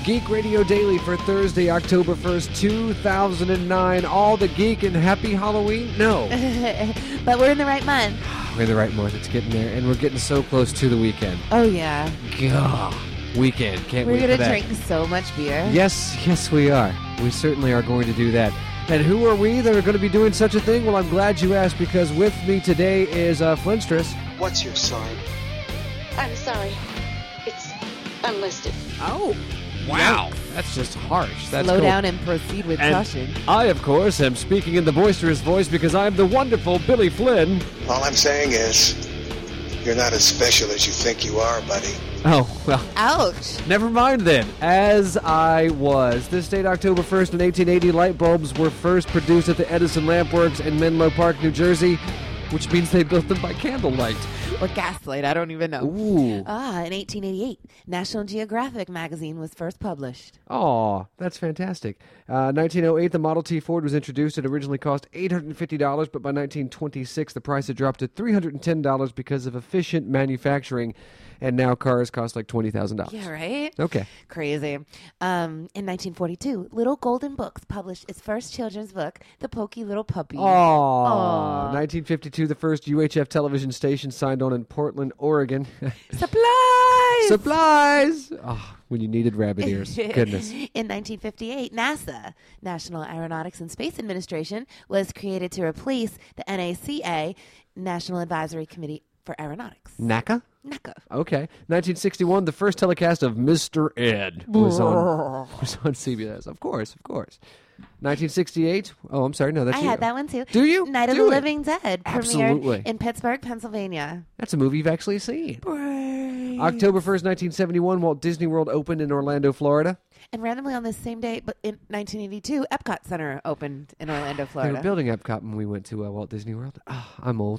Geek Radio Daily for Thursday, October 1st, 2009. All the geek and happy Halloween? No. But we're in the right month. We're in the right month. It's getting there, and we're getting so close to the weekend. Oh, yeah. Gah, weekend. Can't wait for that. We're going to drink so much beer. Yes, we are. We certainly are going to do that. And who are we that are going to be doing such a thing? Well, I'm glad you asked, because with me today is Flintstress. What's your sign? I'm sorry. It's unlisted. Oh, wow. That's just harsh. That's Slow cool. down and proceed with caution. I, of course, am speaking in the boisterous voice because I'm the wonderful Billy Flynn. All I'm saying is, you're not as special as you think you are, buddy. Oh, well. Ouch. Never mind then. As I was. This date, October 1st, in 1880, light bulbs were first produced at the Edison Lamp Works in Menlo Park, New Jersey, which means they built them by candlelight. Or gaslight, I don't even know. Ooh. In 1888, National Geographic magazine was first published. Aw, that's fantastic. 1908, the Model T Ford was introduced. It originally cost $850, but by 1926, the price had dropped to $310 because of efficient manufacturing. And now cars cost like $20,000. Yeah, right? Okay. Crazy. In 1942, Little Golden Books published its first children's book, The Pokey Little Puppy. Aww. 1952, the first UHF television station signed on in Portland, Oregon. Supplies! Supplies! Oh, when you needed rabbit ears. Goodness. In 1958, NASA, National Aeronautics and Space Administration, was created to replace the NACA, National Advisory Committee for Aeronautics. NACA? NACA. Okay. 1961, the first telecast of Mr. Ed was on CBS. Of course. 1968. Oh, I'm sorry. No, that's I you. had that one too. Do you? Night of Do the it. Living Dead Absolutely. premiered in Pittsburgh, Pennsylvania. That's a movie you've actually seen. Brave. October 1st, 1971, Walt Disney World opened in Orlando, Florida. And randomly on this same date, but in 1982, Epcot Center opened in Orlando, They Florida. were building Epcot when we went to Walt Disney World. Oh, I'm old.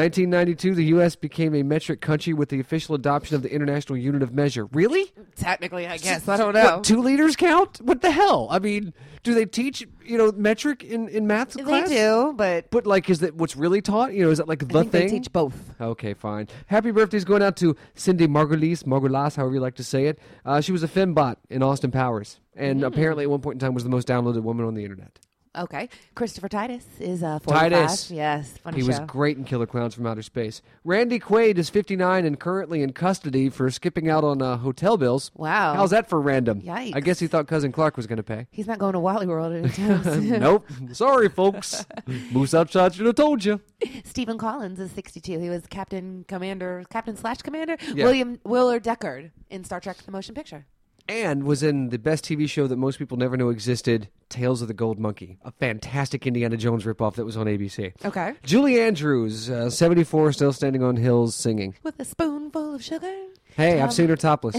1992, the U.S. became a metric country with the official adoption of the International Unit of Measure. Really? Technically, I guess. I don't know. What, 2 liters count? What the hell? I mean, do they teach, metric in math class? They do, but But, is that what's really taught? Is that, the I think thing? they teach both. Okay, fine. Happy birthday's going out to Cindy Margulies, however you like to say it. She was a fembot in Austin Powers, and apparently at one point in time was the most downloaded woman on the internet. Okay. Christopher Titus is 45. Titus. Yes, funny He show. was great in Killer Clowns from Outer Space. Randy Quaid is 59 and currently in custody for skipping out on hotel bills. Wow. How's that for random? Yikes. I guess he thought Cousin Clark was going to pay. He's not going to Wally World anytime soon. Nope. Sorry, folks. Moose Upshot should have told you. Stephen Collins is 62. He was Captain/Commander Yeah. William Willard Deckard in Star Trek The Motion Picture. And was in the best TV show that most people never knew existed, Tales of the Gold Monkey, a fantastic Indiana Jones ripoff that was on ABC. Okay. Julie Andrews, 74, still standing on hills singing. With a spoonful of sugar. Hey, I've seen her topless.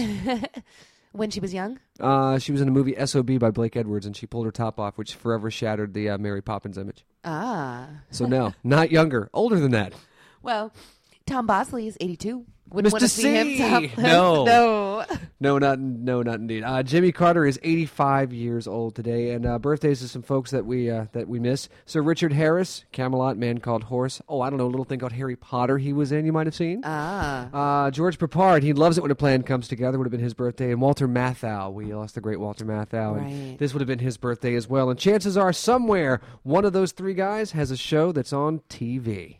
When she was young? She was in the movie S.O.B. by Blake Edwards, and she pulled her top off, which forever shattered the Mary Poppins image. Ah. So no, not younger, older than that. Well, Tom Bosley is 82. Wouldn't want Mr. to see him topless. No. No, not indeed. Jimmy Carter is 85 years old today, and birthdays of some folks that we miss. Sir Richard Harris, Camelot, Man Called Horse. Oh, I don't know, a little thing called Harry Potter he was in, you might have seen. George Peppard, he loves it when a plan comes together, would have been his birthday. And Walter Matthau, we lost the great Walter Matthau. Right. And this would have been his birthday as well. And chances are somewhere one of those 3 guys has a show that's on TV.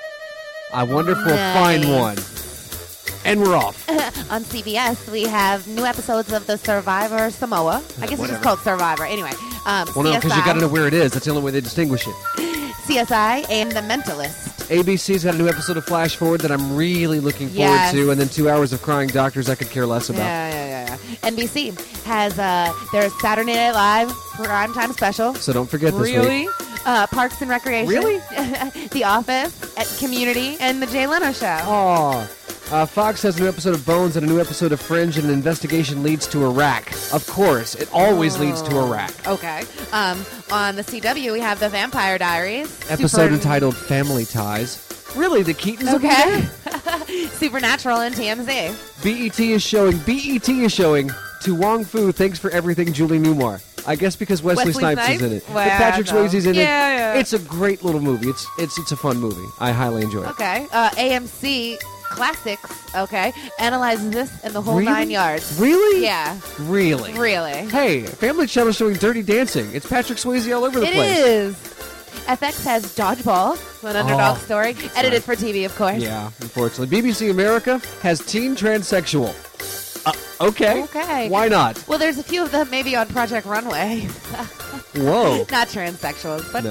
I wonder if we'll find one. And we're off. On CBS, we have new episodes of The Survivor Samoa. I guess it's just called Survivor. Anyway, Well, no, because you got to know where it is. That's the only way they distinguish it. CSI and The Mentalist. ABC's got a new episode of Flash Forward that I'm really looking forward to, and then 2 hours of crying doctors I could care less about. Yeah. NBC has their Saturday Night Live primetime special. So don't forget this week. Parks and Recreation. Really? The Office, Community, and The Jay Leno Show. Aw. Fox has a new episode of Bones and a new episode of Fringe, and an investigation leads to Iraq. Of course, it always leads to Iraq. Okay. On the CW, we have The Vampire Diaries. Episode entitled Family Ties. Really, the Keatons will be there? Supernatural and TMZ. BET is showing To Wong Fu, Thanks for Everything, Julie Newmar. I guess because Wesley Snipes is in it. Well, Patrick Swayze's in it. Yeah. It's a great little movie. It's a fun movie. I highly enjoy it. Okay. AMC classics, okay, analyzes this and the whole Really? 9 yards. Really? Yeah, Really? really. Hey, Family Channel showing Dirty Dancing. It's Patrick Swayze all over the It place. is. FX has Dodgeball, an underdog story, edited for TV, of course. Yeah, unfortunately. BBC America has Teen Transsexual. Okay. Okay. Why not? Well, there's a few of them maybe on Project Runway. Whoa. Not transsexuals, but No.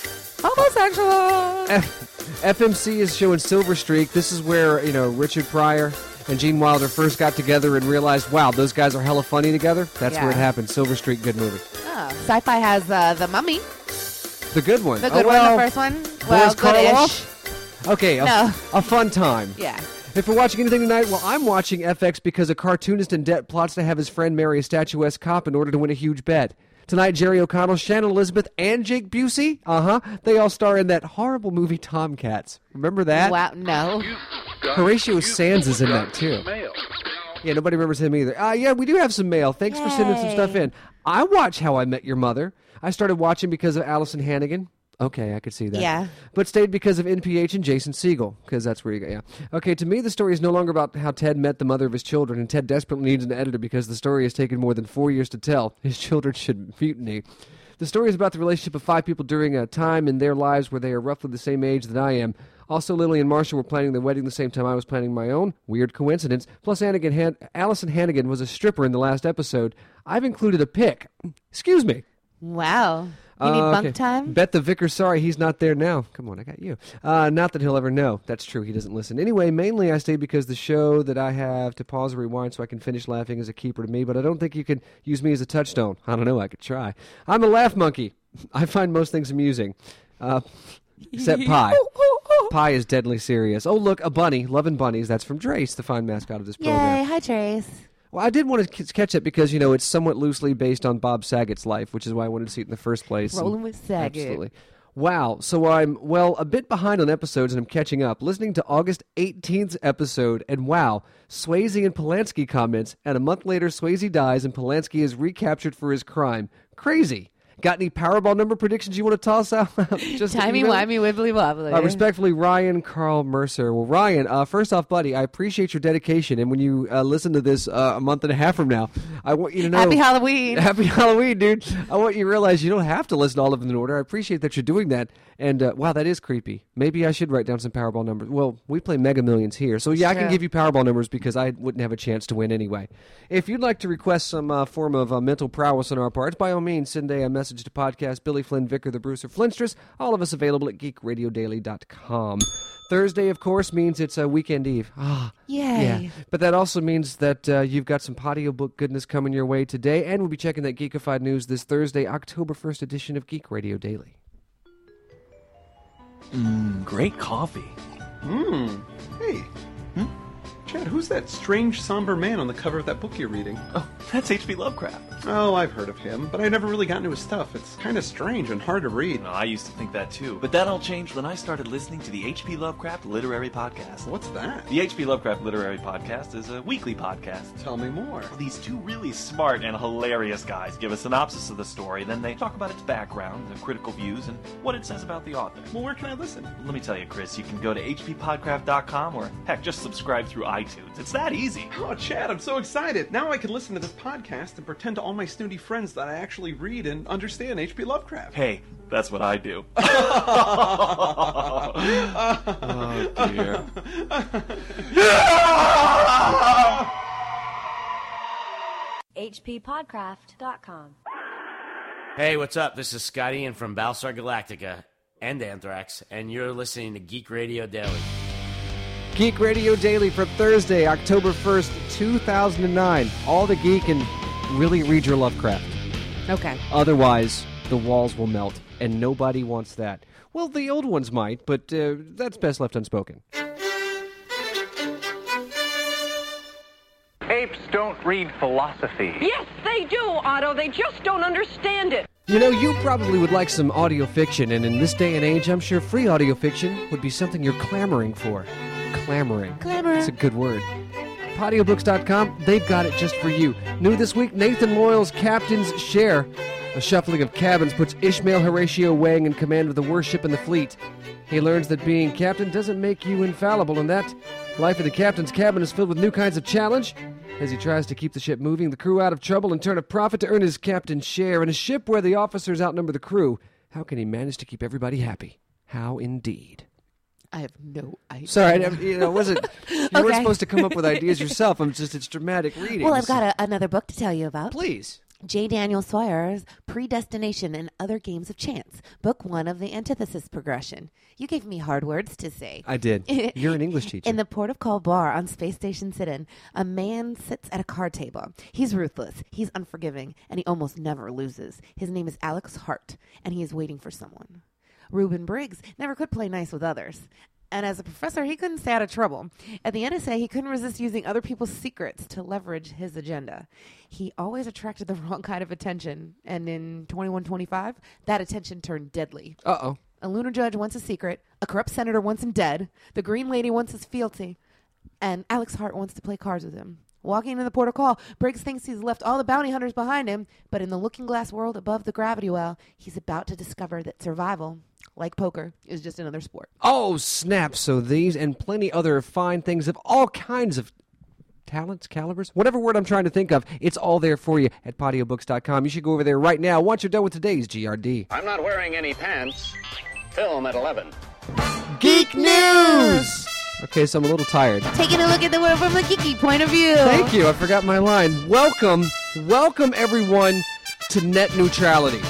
homosexuals. FMC is showing Silver Streak. This is where, Richard Pryor and Gene Wilder first got together and realized, wow, those guys are hella funny together. That's where it Yeah. happened. Silver Streak, good movie. Oh, Sci-Fi has The Mummy. The good one. The good oh, well, one, the first one. Well, Boris good-ish. Karloff? Okay, No. a fun time. Yeah. If we're watching anything tonight, well, I'm watching FX because a cartoonist in debt plots to have his friend marry a statuesque cop in order to win a huge bet. Tonight, Jerry O'Connell, Shannon Elizabeth, and Jake Busey, they all star in that horrible movie Tomcats. Remember that? Wow, no. Horatio Sands is in that, too. Yeah, nobody remembers him either. Yeah, we do have some mail. Thanks for sending some stuff in. I watch How I Met Your Mother. I started watching because of Allison Hannigan. Okay, I could see that. Yeah. But stayed because of NPH and Jason Segel, because that's where you go, yeah. Okay, to me, the story is no longer about how Ted met the mother of his children, and Ted desperately needs an editor because the story has taken more than 4 years to tell. His children should mutiny. The story is about the relationship of 5 people during a time in their lives where they are roughly the same age that I am. Also, Lily and Marshall were planning their wedding the same time I was planning my own. Weird coincidence. Plus, Allison Hannigan was a stripper in the last episode. I've included a pic. Excuse me. Wow. You need bunk time? Bet the vicar's sorry he's not there now. Come on, I got you. Not that he'll ever know. That's true. He doesn't listen. Anyway, mainly I stay because the show that I have to pause or rewind so I can finish laughing is a keeper to me, but I don't think you can use me as a touchstone. I don't know. I could try. I'm a laugh monkey. I find most things amusing. Except pie. Pie is deadly serious. Oh, look, a bunny. Loving bunnies. That's from Drace, the fine mascot of this program. Yay. Hi, Trace. Well, I did want to catch it because, it's somewhat loosely based on Bob Saget's life, which is why I wanted to see it in the first place. Rolling with Saget. Absolutely. Wow. So I'm, a bit behind on episodes, and I'm catching up. Listening to August 18th episode, and wow, Swayze and Polanski comments, and a month later, Swayze dies, and Polanski is recaptured for his crime. Crazy. Got any Powerball number predictions you want to toss out? Just Timey-wimey, wibbly-wobbly. Respectfully, Ryan Carl Mercer. Well, Ryan, first off, buddy, I appreciate your dedication. And when you listen to this a month and a half from now, I want you to know... Happy Halloween. Happy Halloween, dude. I want you to realize you don't have to listen to all of them in order. I appreciate that you're doing that. And, wow, that is creepy. Maybe I should write down some Powerball numbers. Well, we play Mega Millions here. So, yeah, I can give you Powerball numbers because I wouldn't have a chance to win anyway. If you'd like to request some form of mental prowess on our parts, by all means, send a message to podcast Billy Flynn, Vicar the Bruce, or Flintstress. All of us available at geekradiodaily.com. Thursday, of course, means it's a weekend eve. Yay. Yeah. But that also means that you've got some audiobook goodness coming your way today, and we'll be checking that Geekified news this Thursday, October 1st edition of Geek Radio Daily. Great coffee. Hey. Chad, who's that strange, somber man on the cover of that book you're reading? Oh, that's H.P. Lovecraft. Oh, I've heard of him, but I never really got into his stuff. It's kind of strange and hard to read. I used to think that too, but that all changed when I started listening to the H.P. Lovecraft Literary Podcast. What's that? The H.P. Lovecraft Literary Podcast is a weekly podcast. Tell me more. These two really smart and hilarious guys give a synopsis of the story, then they talk about its background, the critical views, and what it says about the author. Well, where can I listen? Let me tell you, Chris, you can go to hppodcraft.com or, heck, just subscribe through iTunes. It's that easy. Oh, Chad, I'm so excited. Now I can listen to this podcast and pretend to all my snooty friends that I actually read and understand H.P. Lovecraft. Hey, that's what I do. Oh, dear. hppodcraft.com. Hey, what's up? This is Scott Ian from Battlestar Galactica and Anthrax, and you're listening to Geek Radio Daily. Geek Radio Daily for Thursday, October 1st, 2009. All the geek and really read your Lovecraft. Okay. Otherwise, the walls will melt, and nobody wants that. Well, the old ones might, but that's best left unspoken. Apes don't read philosophy. Yes, they do, Otto. They just don't understand it. You probably would like some audio fiction, and in this day and age, I'm sure free audio fiction would be something you're clamoring for. Clamoring. It's a good word. Audiobooks.com, they've got it just for you. New this week, Nathan Loyal's Captain's Share. A shuffling of cabins puts Ishmael Horatio Wang in command of the worst ship in the fleet. He learns that being captain doesn't make you infallible, and that life in the captain's cabin is filled with new kinds of challenge. As he tries to keep the ship moving, the crew out of trouble, and turn a profit to earn his captain's share. In a ship where the officers outnumber the crew, how can he manage to keep everybody happy? How indeed. I have no idea. Sorry, wasn't you weren't supposed to come up with ideas yourself. It's dramatic reading. Well, I've got another book to tell you about. Please. J. Daniel Sawyer's Predestination and Other Games of Chance, Book 1 of the Antithesis Progression. You gave me hard words to say. I did. You're an English teacher. In the Port of Call bar on Space Station Sidon, a man sits at a card table. He's ruthless, he's unforgiving, and he almost never loses. His name is Alex Hart, and he is waiting for someone. Reuben Briggs never could play nice with others. And as a professor, he couldn't stay out of trouble. At the NSA, he couldn't resist using other people's secrets to leverage his agenda. He always attracted the wrong kind of attention. And in 2125, that attention turned deadly. Uh-oh. A lunar judge wants a secret. A corrupt senator wants him dead. The Green Lady wants his fealty. And Alex Hart wants to play cards with him. Walking into the port of call, Briggs thinks he's left all the bounty hunters behind him. But in the looking glass world above the gravity well, he's about to discover that survival, like poker, is just another sport. Oh, snap. So these and plenty other fine things of all kinds of talents, calibers, whatever word I'm trying to think of, it's all there for you at podiobooks.com. You should go over there right now once you're done with today's GRD. I'm not wearing any pants. Film at 11. Geek News! Okay, so I'm a little tired. Taking a look at the world from a geeky point of view. Thank you. I forgot my line. Welcome everyone to net neutrality.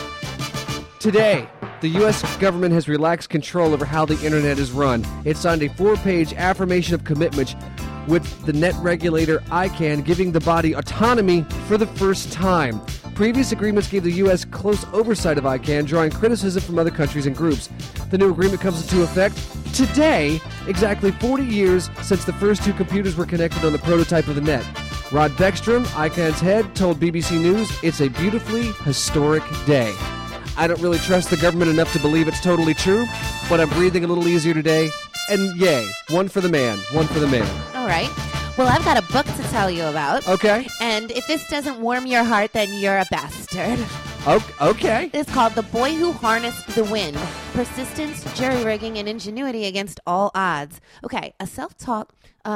Today, the U.S. government has relaxed control over how the internet is run. It signed a 4-page affirmation of commitment with the net regulator ICANN giving the body autonomy for the first time. Previous agreements gave the U.S. close oversight of ICANN, drawing criticism from other countries and groups. The new agreement comes into effect today, exactly 40 years since the first two computers were connected on the prototype of the net. Rod Beckstrom, ICANN's head, told BBC News, "It's a beautifully historic day." I don't really trust the government enough to believe it's totally true, but I'm breathing a little easier today. And yay, one for the man, one for the man. All right. Well, I've got a book to tell you about. Okay. And if this doesn't warm your heart, then you're a bastard. Okay. It's called The Boy Who Harnessed the Wind. Persistence, Jury-rigging, and Ingenuity Against All Odds. Okay, a self-taught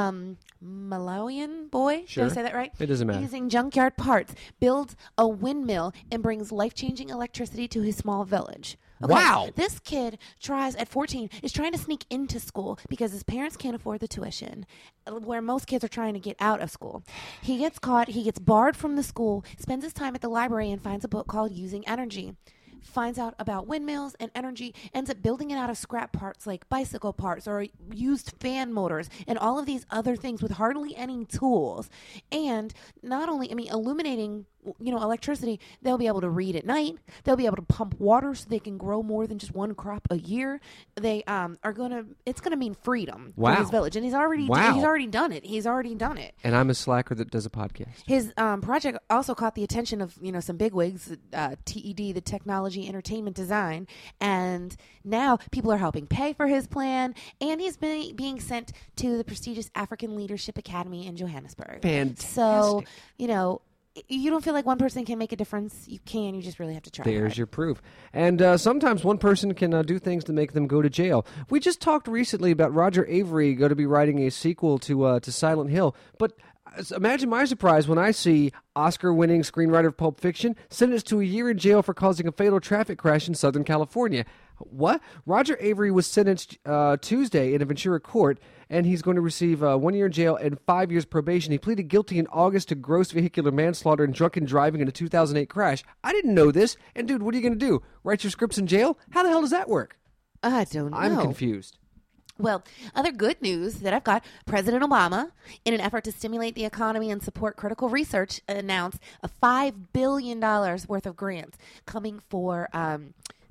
Malawian boy, sure. Did I say that right? It doesn't matter. Using junkyard parts, builds a windmill and brings life-changing electricity to his small village. Okay, wow. This kid at 14, is trying to sneak into school because his parents can't afford the tuition, where most kids are trying to get out of school. He gets caught, he gets barred from the school, spends his time at the library and finds a book called Using Energy. Finds out about windmills and energy, ends up building it out of scrap parts like bicycle parts or used fan motors and all of these other things with hardly any tools. And not only, illuminating, electricity, they'll be able to read at night. They'll be able to pump water so they can grow more than just one crop a year. They it's going to mean freedom for his village. And he's already done it. He's already done it. And I'm a slacker that does a podcast. His project also caught the attention of, some bigwigs, TED, the Technology Entertainment Design, and now people are helping pay for his plan, and he's being sent to the prestigious African Leadership Academy in Johannesburg. Fantastic. So, you don't feel like one person can make a difference. You can. You just really have to try. There's your proof. And sometimes one person can do things to make them go to jail. We just talked recently about Roger Avery going to be writing a sequel to Silent Hill. But imagine my surprise when I see Oscar-winning screenwriter of Pulp Fiction sentenced to a year in jail for causing a fatal traffic crash in Southern California. What? Roger Avery was sentenced Tuesday in a Ventura court, and he's going to receive 1 year in jail and 5 years probation. He pleaded guilty in August to gross vehicular manslaughter and drunken driving in a 2008 crash. I didn't know this. And, dude, what are you going to do? Write your scripts in jail? How the hell does that work? I don't know. I'm confused. Well, other good news that I've got, President Obama, in an effort to stimulate the economy and support critical research, announced a $5 billion worth of grants coming for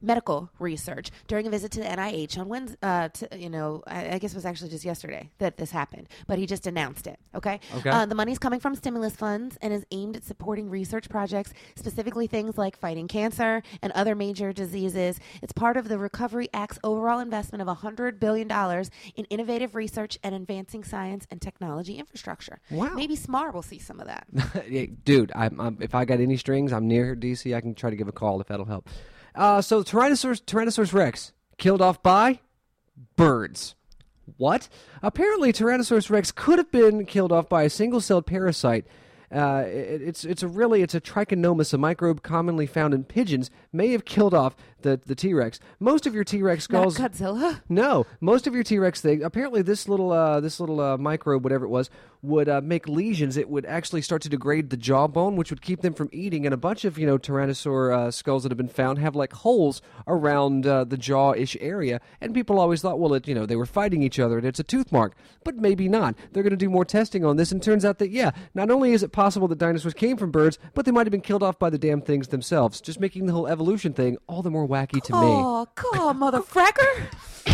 medical research during a visit to the NIH on Wednesday. I guess it was actually just yesterday that this happened, but he just announced it. Okay. The money's coming from stimulus funds and is aimed at supporting research projects, specifically things like fighting cancer and other major diseases. It's part of the Recovery Act's overall investment of $100 billion in innovative research and advancing science and technology infrastructure. Wow. Maybe SMAR will see some of that. Yeah, dude, if I got any strings, I'm near DC. I can try to give a call if that'll help. So Tyrannosaurus Rex killed off by birds. What? Apparently, Tyrannosaurus Rex could have been killed off by a single-celled parasite. It's a trichomonas, a microbe commonly found in pigeons, may have killed off the T-Rex. Most of your T-Rex skulls... Not Godzilla? No. Most of your T-Rex things... Apparently this little microbe, whatever it was, would make lesions. It would actually start to degrade the jawbone, which would keep them from eating. And a bunch of, Tyrannosaur skulls that have been found have, holes around the jaw-ish area. And people always thought, well, they were fighting each other and it's a tooth mark. But maybe not. They're going to do more testing on this, and turns out that, not only is it possible that dinosaurs came from birds, but they might have been killed off by the damn things themselves, just making the whole evolution thing all the more wacky to me. Oh, come on, motherfracker!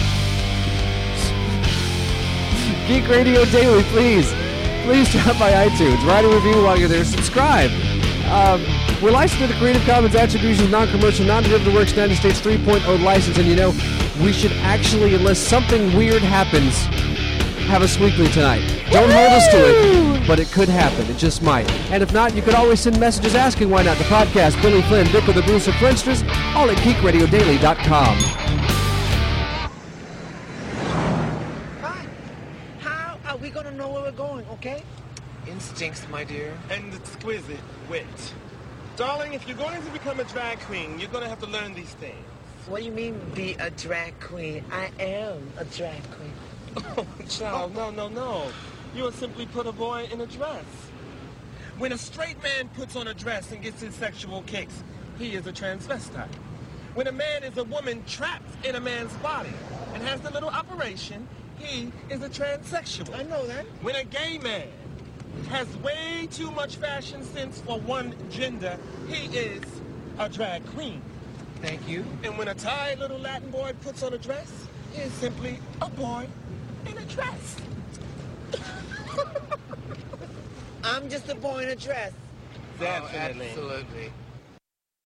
Geek Radio Daily, please drop by iTunes, write a review while you're there, subscribe. We're licensed to the Creative Commons Attribution Non-Commercial Non-Derivative Works United States 3.0 license, and we should actually, unless something weird happens, have us weekly tonight. Don't hold us to it, but it could happen. It just might. And if not, you could always send messages asking why not. The podcast, Billy Flynn, Dick with the Bruce of Flintsters, all at geekradiodaily.com. Hi. How are we going to know where we're going, okay? Instincts, my dear. And exquisite wit. Darling, if you're going to become a drag queen, you're going to have to learn these things. What do you mean, be a drag queen? I am a drag queen. Oh, child, no. You will simply put a boy in a dress. When a straight man puts on a dress and gets his sexual kicks, he is a transvestite. When a man is a woman trapped in a man's body and has the little operation, he is a transsexual. I know that. When a gay man has way too much fashion sense for one gender, he is a drag queen. Thank you. And when a tired little Latin boy puts on a dress, he is simply a boy in a dress. I'm just a boy in a dress. Definitely. Oh, absolutely.